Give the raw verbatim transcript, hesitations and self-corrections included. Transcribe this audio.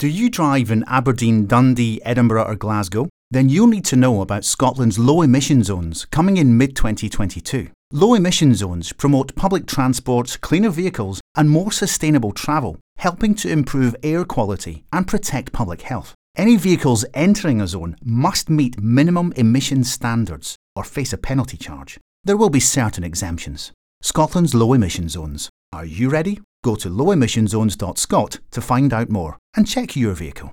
Do you drive in Aberdeen, Dundee, Edinburgh or Glasgow? Then you'll need to know about Scotland's low emission zones coming in mid twenty twenty-two. Low emission zones promote public transport, cleaner vehicles and more sustainable travel, helping to improve air quality and protect public health. Any vehicles entering a zone must meet minimum emission standards or face a penalty charge. There will be certain exemptions. Scotland's low emission zones. Are you ready? Go to low emission zones dot scot to find out more and check your vehicle.